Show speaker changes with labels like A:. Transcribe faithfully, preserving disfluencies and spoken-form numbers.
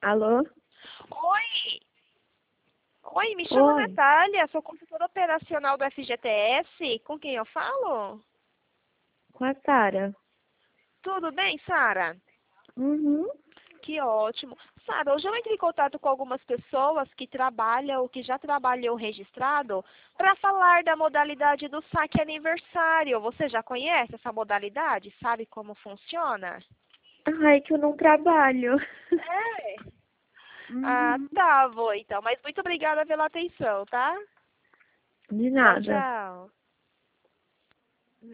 A: Alô?
B: Oi! Oi, me chamo
A: Oi.
B: Natália, sou consultora operacional do F G T S. Com quem eu falo?
A: Com a Sara.
B: Tudo bem, Sara?
A: Uhum.
B: Que ótimo. Sara, hoje eu entrei em contato com algumas pessoas que trabalham, que já trabalham registrado, para falar da modalidade do saque aniversário. Você já conhece essa modalidade? Sabe como funciona?
A: Ai, que eu não trabalho.
B: É. Ah,
A: Uhum.
B: tá, vou então. Mas muito obrigada pela atenção, tá?
A: De
B: Tchau,
A: nada.
B: tchau.